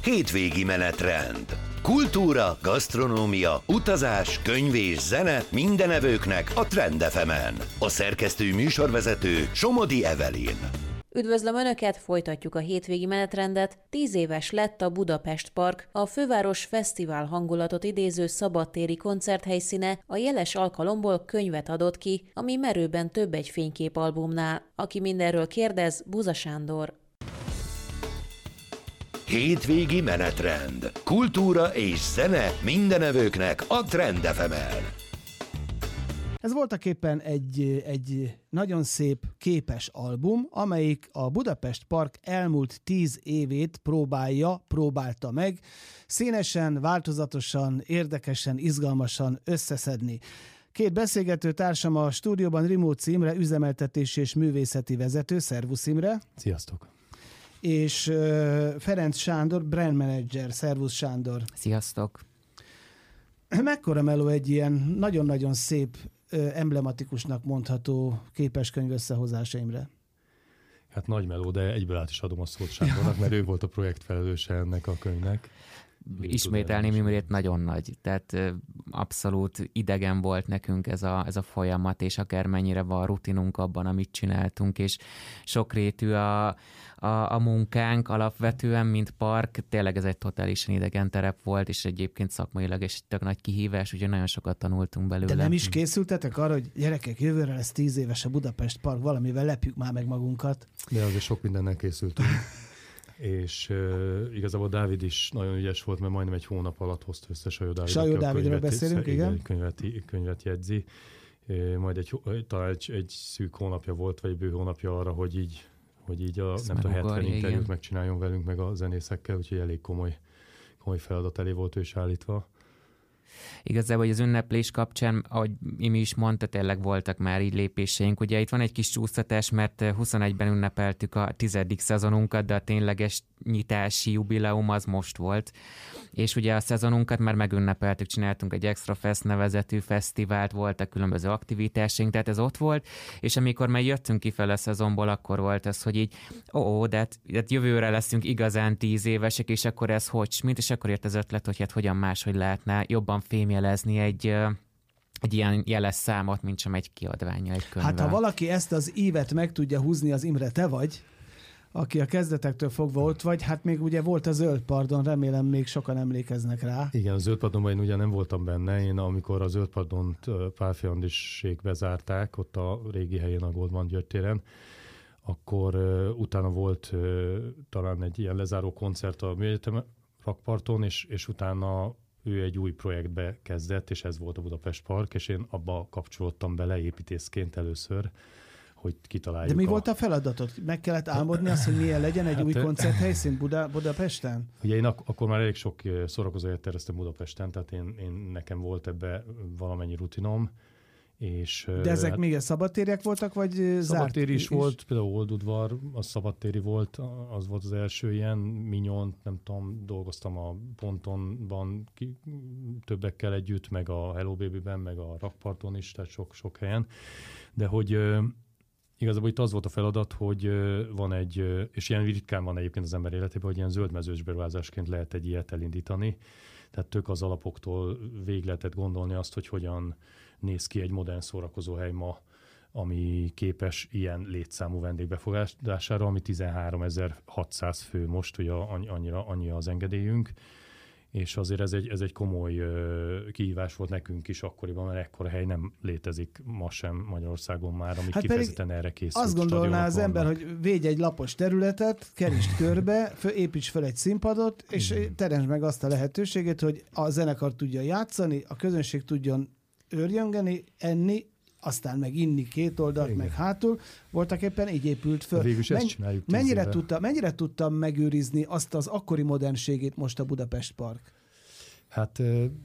Hétvégi menetrend. Kultúra, gasztronómia, utazás, könyv és zene minden evőknek a Trend FM-en. A szerkesztő műsorvezető Somodi Evelyn. Üdvözlöm Önöket, folytatjuk a hétvégi menetrendet. 10 éves lett a Budapest Park, a főváros fesztivál hangulatot idéző szabadtéri koncerthelyszíne, a jeles alkalomból könyvet adott ki, ami merőben több egy fényképalbumnál. Aki mindenről kérdez, Buza Sándor. Hétvégi menetrend. Kultúra és zene minden evőknek a Trend FM-en. Ez voltaképpen egy nagyon szép képes album, amelyik a Budapest Park elmúlt 10 évét próbálta meg színesen, változatosan, érdekesen, izgalmasan összeszedni. Két beszélgető társam a stúdióban, Rimóci Imre, üzemeltetési és művészeti vezető. Szervusz Imre! Sziasztok! És Ferenc Sándor, brand manager. Szervusz Sándor! Sziasztok! Mekkora meló egy ilyen nagyon-nagyon szép, emblematikusnak mondható képeskönyv összehozása, Imre? Hát nagy meló, de egyből át is adom a szót Sándornak, mert ő volt a projektfelelőse ennek a könyvnek. Ismételném Imrét nagyon nagy, tehát abszolút idegen volt nekünk ez a folyamat, és akármennyire van rutinunk abban, amit csináltunk, és sokrétű a munkánk alapvetően, mint park, tényleg ez egy totálisan idegen terep volt, és egyébként szakmailag is tök nagy kihívás, ugye nagyon sokat tanultunk belőle. De nem is készültetek arra, hogy gyerekek, jövőre lesz 10 éves a Budapest Park, valamivel lepjük már meg magunkat? De azért sok mindennel készültünk. És igazából Dávid is nagyon ügyes volt, mert majdnem egy hónap alatt hozta össze Sajó Dávidról beszélünk, igen. Könyvet jegyzi. Majd talán egy szűk hónapja volt, vagy bő hónapja arra, hogy így a 70 interjút megcsináljon velünk, meg a zenészekkel, úgyhogy elég komoly feladat elé volt ő is állítva. Igazából, hogy az ünneplés kapcsán, ahogy Imi is mondta, tényleg voltak már így lépéseink. Ugye itt van egy kis csúsztatás, mert 21-ben ünnepeltük a 10. szezonunkat, de a tényleges nyitási jubileum az most volt. És ugye a szezonunkat már megünnepeltük, csináltunk egy Extra Fest nevezetű fesztivált, voltak különböző aktivitásaink, tehát ez ott volt, és amikor már jöttünk kifele a szezonból, akkor volt az, hogy így, de hát jövőre leszünk igazán 10 évesek, és akkor ez mint, és akkor jött az ötlet, hogy hát hogyan máshogy lehetne jobban fémjelezni egy ilyen jeles számot, mint sem egy kiadványa, egy könyvvel. Hát ha valaki ezt az ívet meg tudja húzni, az Imre te vagy, aki a kezdetektől fogva ott vagy, hát még ugye volt a Zöld Pardon, remélem még sokan emlékeznek rá. Igen, a Zöld Pardonban én ugye nem voltam benne, én amikor a Zöld Pardont Pálffy Andrissék zárták, ott a régi helyén, a Goldman György téren, akkor utána volt talán egy ilyen lezáró koncert a Műegyetem rakparton, és utána ő egy új projektbe kezdett, és ez volt a Budapest Park, és én abba kapcsolódtam bele építészként először, hogy kitaláljuk. De mi volt a feladatod? Meg kellett álmodni azt, hogy milyen legyen egy új koncerthelyszín Budapesten? Ugye én akkor már elég sok szórakozót terveztem Budapesten, tehát én nekem volt ebbe valamennyi rutinom. De ezek még szabadtériek voltak, vagy zárt? Szabadtéri is volt, például Oldudvar, az szabadtéri volt, az volt az első ilyen, Minyont, nem tudom, dolgoztam a Pontonban többekkel együtt, meg a Hello Baby-ben, meg a Rakparton is, tehát sok helyen. De hogy igazából itt az volt a feladat, hogy van egy, és ilyen ritkán van egyébként az ember életében, hogy ilyen zöldmezős beruházásként lehet egy ilyet elindítani. Tehát tök az alapoktól végig lehetett gondolni azt, hogy hogyan néz ki egy modern szórakozóhely ma, ami képes ilyen létszámú vendégbefogadására, ami 13.600 fő most, ugye annyi az engedélyünk. És azért ez egy komoly kihívás volt nekünk is akkoriban, mert ekkora hely nem létezik ma sem Magyarországon már, ami kifejezetten erre készült. Azt gondolná az ember, hogy védj egy lapos területet, kerítsd körbe, építs fel egy színpadot, és teremtsd meg azt a lehetőséget, hogy a zenekar tudja játszani, a közönség tudjon őrjöngeni, enni, aztán meg inni két oldalt, meg hátul. Voltak éppen így épült föl. Végülis ezt csináljuk. Mennyire tudtam megőrizni azt az akkori modernségét most a Budapest Park? Hát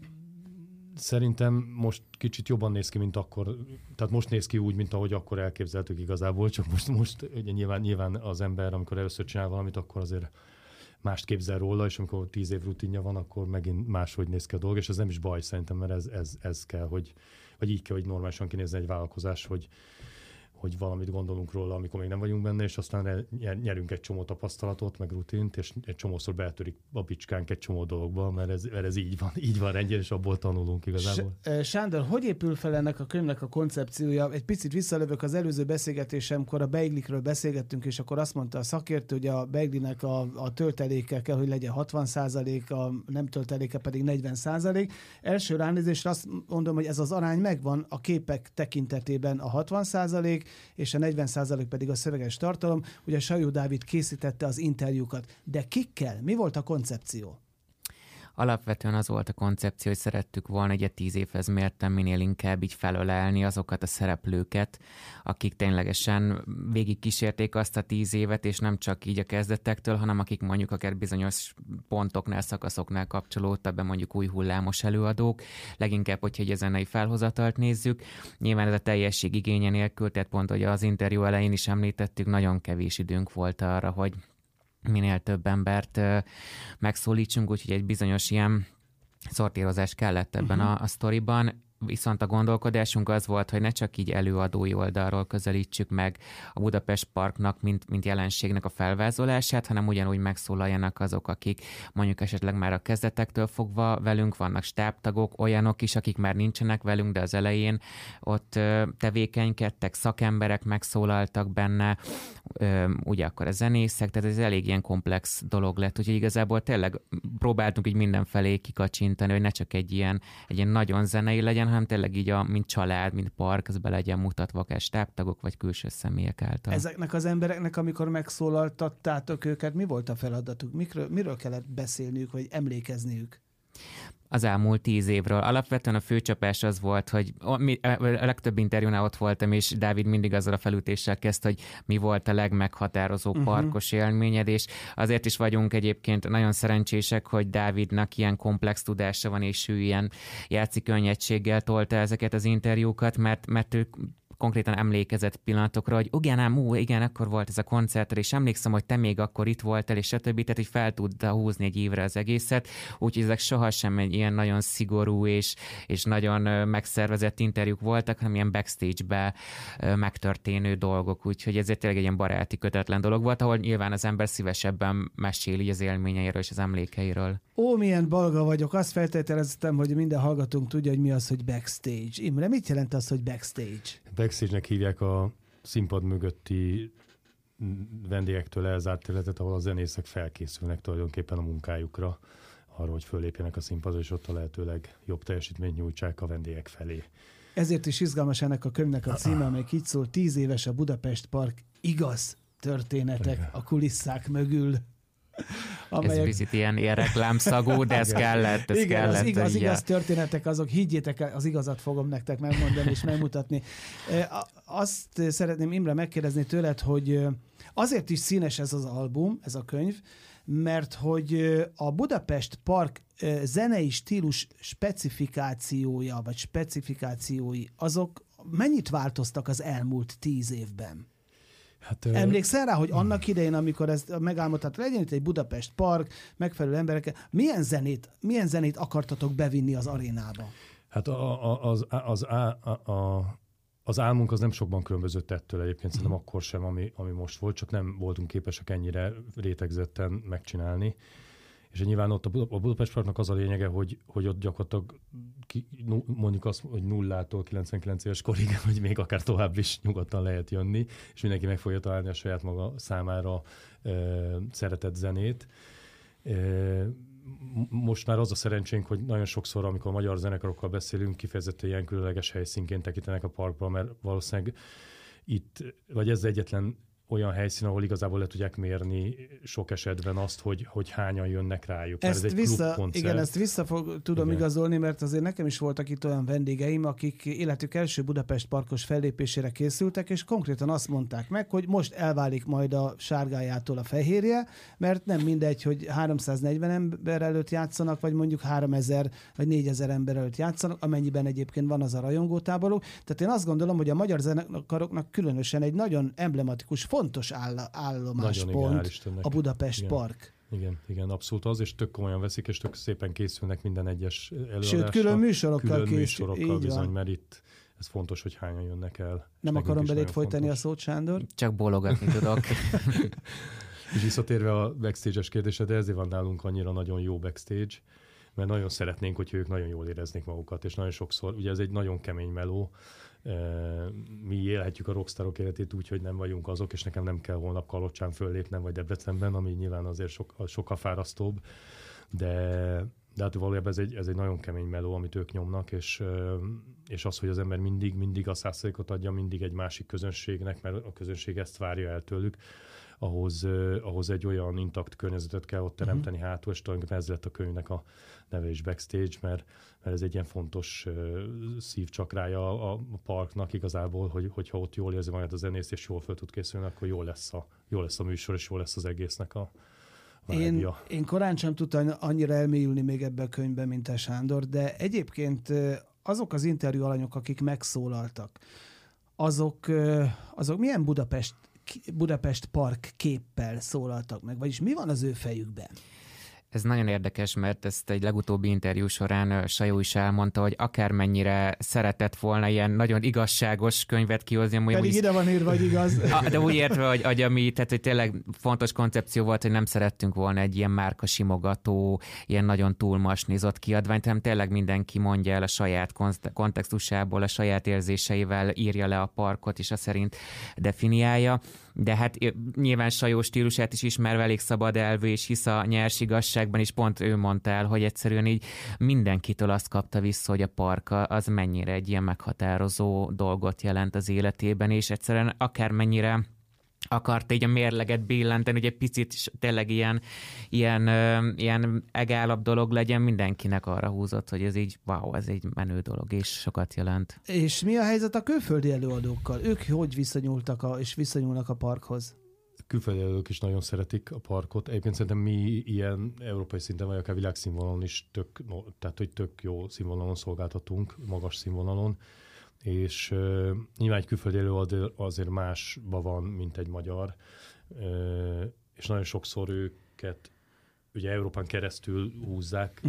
szerintem most kicsit jobban néz ki, mint akkor. Tehát most néz ki úgy, mint ahogy akkor elképzeltük igazából, csak most ugye nyilván az ember, amikor először csinál valamit, akkor azért mást képzel róla, és amikor 10 év rutinja van, akkor megint máshogy néz ki a dolog, és ez nem is baj szerintem, mert ez kell, vagy így kell, hogy normálisan kinézzen egy vállalkozás, hogy valamit gondolunk róla, amikor még nem vagyunk benne, és aztán nyerünk egy csomó tapasztalatot, meg rutint, és egy csomószor betörik a bicskánk egy csomó dologba, mert ez így van rendjén, és abból tanulunk igazából. Sándor, hogy épül fel ennek a könyvnek a koncepciója? Egy picit visszalövök az előző beszélgetésemkor, a beiglikről beszélgettünk, és akkor azt mondta a szakértő, hogy a beiglinek a tölteléke kell, hogy legyen 60%, a nem tölteléke pedig 40%. Első ránézésre azt mondom, hogy ez az arány megvan a képek tekintetében, a 60%, és a 40% pedig a szöveges tartalom. Ugye Sajó Dávid készítette az interjúkat. De kikkel? Mi volt a koncepció? Alapvetően az volt a koncepció, hogy szerettük volna ugye 10 évhez mérten minél inkább így felölelni azokat a szereplőket, akik ténylegesen végig kísérték azt a 10 évet, és nem csak így a kezdetektől, hanem akik mondjuk akár bizonyos pontoknál, szakaszoknál kapcsolódtak be, mondjuk új hullámos előadók, leginkább, hogyha egy zenei felhozatalt nézzük. Nyilván ez a teljesség igénye nélkül, tehát pont, hogy az interjú elején is említettük, nagyon kevés időnk volt arra, hogy minél több embert megszólítsunk, úgyhogy egy bizonyos ilyen szortírozás kellett ebben a sztoriban. Viszont a gondolkodásunk az volt, hogy ne csak így előadói oldalról közelítsük meg a Budapest Parknak, mint jelenségnek a felvázolását, hanem ugyanúgy megszólaljanak azok, akik mondjuk esetleg már a kezdetektől fogva velünk vannak, stábtagok, olyanok is, akik már nincsenek velünk, de az elején ott tevékenykedtek, szakemberek megszólaltak benne, ugye akkor a zenészek, tehát ez elég ilyen komplex dolog lett, úgyhogy igazából tényleg próbáltunk így mindenfelé kikacsintani, hogy ne csak egy ilyen nagyon zenei legyen, hanem tényleg így mint család, mint park, ez be legyen mutatva akár stábtagok vagy külső személyek által. Ezeknek az embereknek, amikor megszólaltattátok őket, mi volt a feladatuk? Miről kellett beszélniük, vagy emlékezniük? Az elmúlt 10 évről. Alapvetően a főcsapás az volt, hogy a legtöbb interjúnál ott voltam, és Dávid mindig azzal a felütéssel kezdte, hogy mi volt a legmeghatározóbb parkos élményed, és azért is vagyunk egyébként nagyon szerencsések, hogy Dávidnak ilyen komplex tudása van, és ő ilyen játszik könnyedséggel tolta ezeket az interjúkat, mert ő konkrétan emlékezett pillanatokra, hogy igen, akkor volt ez a koncert, és emlékszem, hogy te még akkor itt voltál, és stb. Tehát, hogy fel tudta húzni egy évre az egészet, úgyhogy ezek sohasem egy ilyen nagyon szigorú és nagyon megszervezett interjúk voltak, hanem ilyen backstage-be megtörténő dolgok, úgyhogy ezért tényleg egy ilyen baráti, kötetlen dolog volt, ahol nyilván az ember szívesebben meséli az élményeiről és az emlékeiről. Milyen balga vagyok. Azt feltételeztem, hogy minden hallgatónk tudja, hogy mi az, hogy backstage. Imre, mit jelent az, hogy backstage? Backstage-nek hívják a színpad mögötti vendégektől elzárt területet, ahol a zenészek felkészülnek tulajdonképpen a munkájukra, arra, hogy fölépjenek a színpadra, és ott a lehetőleg jobb teljesítményt nyújtsák a vendégek felé. Ezért is izgalmas ennek a könyvnek a címe, amelyik így szól: 10 éves a Budapest Park, igaz történetek a kulisszák mögül. Ez picit ilyen reklámszagú, de ez kellett. Az igaz történetek, azok, higgyétek, az igazat fogom nektek megmondani és megmutatni. Azt szeretném, Imre, megkérdezni tőled, hogy azért is színes ez az album, ez a könyv, mert hogy a Budapest Park zenei stílus specifikációja, vagy specifikációi, azok mennyit változtak az elmúlt 10 évben? Emlékszel rá, hogy annak idején, amikor ezt megálmodhat, legyen itt egy Budapest Park, megfelelő emberek, milyen zenét akartatok bevinni az arénába? Hát az álmunk az nem sokban különbözött ettől egyébként, szerintem akkor sem, ami most volt, csak nem voltunk képesek ennyire rétegzetten megcsinálni. És nyilván ott a Budapest Parknak az a lényege, hogy ott gyakorlatilag mondjuk azt, hogy 0-tól 99 éves korig, hogy még akár tovább is nyugodtan lehet jönni, és mindenki meg fogja találni a saját maga számára szeretett zenét. Most már az a szerencsénk, hogy nagyon sokszor, amikor magyar zenekarokkal beszélünk, kifejezetten ilyen különleges helyszínként tekintenek a parkba, mert valószínűleg itt, vagy ez egyetlen olyan helyszín, ahol igazából le tudják mérni sok esetben azt, hogy hányan jönnek rájuk. Ez egy klubkoncert. Igen, ezt tudom igazolni, mert azért nekem is voltak itt olyan vendégeim, akik életük első Budapest Parkos fellépésére készültek, és konkrétan azt mondták meg, hogy most elválik majd a sárgájától a fehérje, mert nem mindegy, hogy 340 ember előtt játszanak, vagy mondjuk 3000 vagy 4000 ember előtt játszanak, amennyiben egyébként van az a rajongótáboruk. Tehát én azt gondolom, hogy a magyar zenekaroknak különösen egy nagyon emblematikus, fontos állomáspont a Budapest Park. Igen, abszolút az, és tök komolyan veszik, és tök szépen készülnek minden egyes előadásra. Sőt, külön műsorokkal bizony, mert itt ez fontos, hogy hányan jönnek el. Nem akarom belét folytani a szót, Sándor. Csak bólogatni tudok. És visszatérve a backstage-es kérdésre, de ezért van nálunk annyira nagyon jó backstage, mert nagyon szeretnénk, hogy ők nagyon jól éreznék magukat, és nagyon sokszor, ugye ez egy nagyon kemény meló, mi élhetjük a rockstarok életét úgy, hogy nem vagyunk azok, és nekem nem kell holnap Kalocsán föllépnem, vagy Debrecenben, ami nyilván azért sokkal fárasztóbb, de hát valójában ez egy nagyon kemény meló, amit ők nyomnak, és az, hogy az ember mindig a 100%-ot adja mindig egy másik közönségnek, mert a közönség ezt várja el tőlük, ahhoz egy olyan intakt környezetet kell ott teremteni hátul, és tulajdonképpen ez lett a könyvnek a neve is Backstage, mert ez egy ilyen fontos szívcsakrája a parknak igazából, hogyha ott jól érzi magát a zenész, és jól fel tud készülni, akkor jó lesz a műsor, és jó lesz az egésznek a vágya. Én korán sem tudtam annyira elmélyülni még ebbe a könyvbe, mint te, Sándor, de egyébként azok az interjú alanyok, akik megszólaltak, azok milyen Budapest Park képpel szólaltak meg, vagyis mi van az ő fejükben? Ez nagyon érdekes, mert ezt egy legutóbbi interjú során Sajó is elmondta, hogy akármennyire szeretett volna ilyen nagyon igazságos könyvet kihozni. Pedig ide van írva, hogy igaz. De úgy értve, hogy tényleg fontos koncepció volt, hogy nem szerettünk volna egy ilyen márka simogató, ilyen nagyon túlmasnizott kiadványt, hanem tényleg mindenki mondja el a saját kontextusából, a saját érzéseivel írja le a parkot, és azt szerint definiálja. De hát nyilván Sajó stílusát is ismerve elég szabad elvű, és hisz a nyers igazságban is, pont ő mondta el, hogy egyszerűen így mindenkitől azt kapta vissza, hogy a park az mennyire egy ilyen meghatározó dolgot jelent az életében, és egyszerűen akármennyire akart így a mérleget billenteni, hogy egy picit tényleg ilyen egálabb dolog legyen, mindenkinek arra húzott, hogy ez így, wow, ez egy menő dolog, és sokat jelent. És mi a helyzet a külföldi előadókkal? Ők hogy viszonyultak és viszonyulnak a parkhoz? Külföldi előadók is nagyon szeretik a parkot. Egyébként szerintem mi ilyen európai szinten, vagy akár világszínvonalon is tök jó színvonalon szolgáltatunk, magas színvonalon. És nyilván egy külföldi előadó azért másban van, mint egy magyar, és nagyon sokszor őket ugye Európán keresztül húzzák,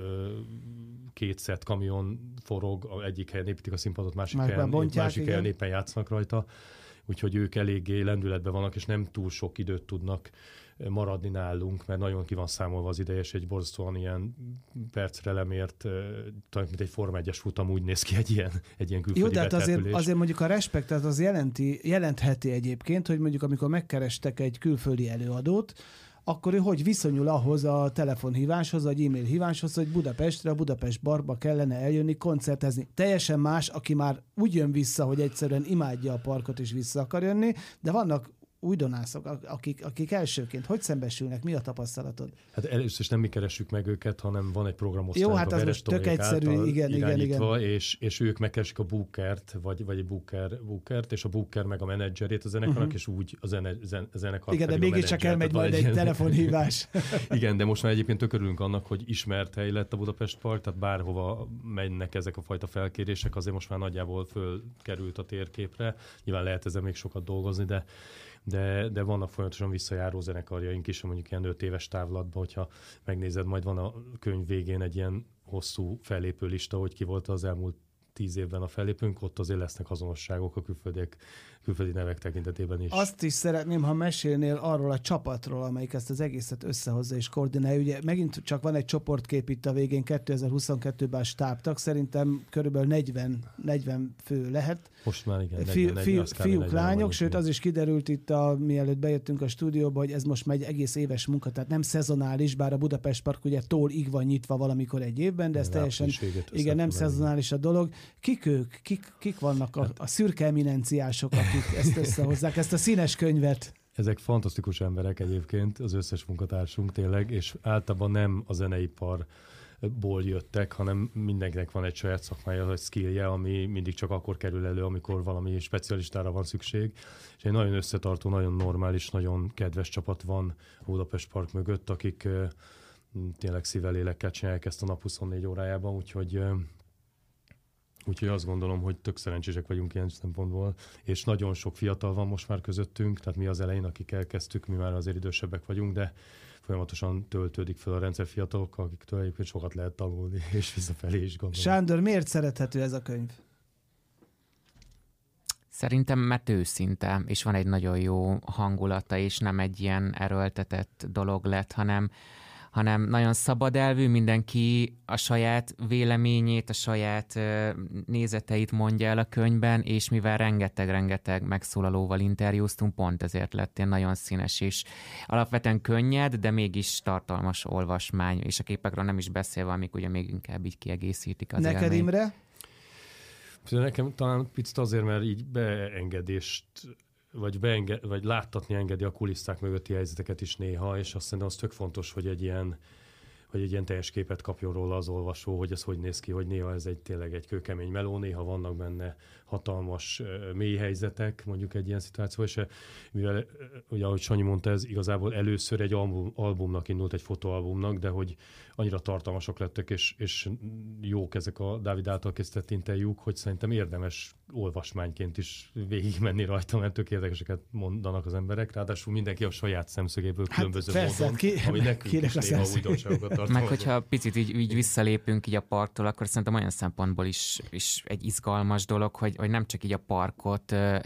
két szett kamion forog, egyik helyen építik a színpadot, másik helyen éppen játszanak rajta, úgyhogy ők eléggé lendületben vannak, és nem túl sok időt tudnak maradni nálunk, mert nagyon ki van számolva az ideje, és egy borzasztóan ilyen percre lemért, talán mint egy Forma 1-es futam úgy néz ki egy ilyen külföldi jó, de hát azért mondjuk a respektet az jelentheti egyébként, hogy mondjuk amikor megkerestek egy külföldi előadót, akkor ő hogy viszonyul ahhoz a telefonhíváshoz, vagy e-mail híváshoz, hogy Budapestre, a Budapest Barba kellene eljönni, koncertezni. Teljesen más, aki már úgy jön vissza, hogy egyszerűen imádja a parkot és vissza akar jönni, de vannak újdonászok, akik elsőként hogy szembesülnek, mi a tapasztalatod? Hát először is nem mi keressük meg őket, hanem van egy programosztály, jó, hát a Veres tök egyszerű, igen. És ők megkeresik a bookert, vagy egy bookert, és a booker meg a menedzserét a zenekarnak, és úgy a zenekar. Igen, de mégiscsak elmegy majd egy telefonhívás. Igen, de most már egyébként tök örülünk annak, hogy ismert hely lett a Budapest Park, tehát bárhova mennek ezek a fajta felkérések, azért most már nagyjából fölkerült a térképre. Nyilván lehet ezzel még sokat dolgozni, de vannak folyamatosan visszajáró zenekarjaink is, mondjuk ilyen 5 éves távlatban, hogyha megnézed, majd van a könyv végén egy ilyen hosszú fellépő lista, hogy ki volt az elmúlt 10 évben a fellépőnk, ott azért lesznek azonosságok a külföldi nevek tekintetében is. Azt is szeretném, ha mesélnél arról a csapatról, amelyik ezt az egészet összehozza és koordinálja. Ugye megint csak van egy csoportkép itt a végén, 2022-ben a stábtag, szerintem körülbelül 40 fő lehet. Most már igen, fiúk, lányok, sőt az is kiderült itt, mielőtt bejöttünk a stúdióba, hogy ez most már egy egész éves munka, tehát nem szezonális, bár a Budapest Park ugye ig van nyitva valamikor egy évben, de ez teljesen, igen, nem szezonális a dolog. Kik ők? Kik vannak a szürke eminenciások, akik ezt összehozzák, ezt a színes könyvet? Ezek fantasztikus emberek egyébként, az összes munkatársunk tényleg, és általában nem a zeneiparból jöttek, hanem mindenkinek van egy saját szakmája, vagy skillje, ami mindig csak akkor kerül elő, amikor valami specialistára van szükség. És egy nagyon összetartó, nagyon normális, nagyon kedves csapat van a Budapest Park mögött, akik tényleg szívvel, lélekkel csinálják ezt a nap 24 órájában, úgyhogy azt gondolom, hogy tök szerencsések vagyunk ilyen szempontból, és nagyon sok fiatal van most már közöttünk, tehát mi az elején, akik elkezdtük, mi már azért idősebbek vagyunk, de folyamatosan töltődik fel a rendszer fiatalokkal, akiktől egyébként sokat lehet tanulni, és visszafelé is gondolom. Sándor, miért szerethető ez a könyv? Szerintem, mert őszinte, és van egy nagyon jó hangulata, és nem egy ilyen erőltetett dolog lett, hanem nagyon szabad elvű, mindenki a saját véleményét, a saját nézeteit mondja el a könyvben, és mivel rengeteg megszólalóval interjúztunk, pont ezért lett ilyen nagyon színes, és alapvetően könnyed, de mégis tartalmas olvasmány, és a képekről nem is beszélve, amik ugye még inkább így kiegészítik az Neked, élményt. Imre? Nekem talán picit azért, mert így beengedést vagy láttatni engedi a kulisszák mögötti helyzeteket is néha, és azt szerintem az tök fontos, hogy egy ilyen teljes képet kapjon róla az olvasó, hogy ez hogy néz ki, hogy néha ez tényleg egy kőkemény meló, néha vannak benne hatalmas mély helyzetek, mondjuk egy ilyen szituáció, és mivel, ugye ahogy Sanyi mondta, ez igazából először egy albumnak indult, egy fotóalbumnak, de hogy annyira tartalmasok lettek, és jók ezek a Dávid által készített interjúk, hogy szerintem érdemes olvasmányként is végigmenni rajta, mert tök érdekeseket mondanak az emberek, ráadásul mindenki a saját szemszögéből különböző módon, ami nekünk is néha újdonságokat tartalmaz. Meg hogyha picit így visszalépünk így a parktól, akkor szerintem olyan szempontból is egy izgalmas dolog, hogy nem csak így a parkot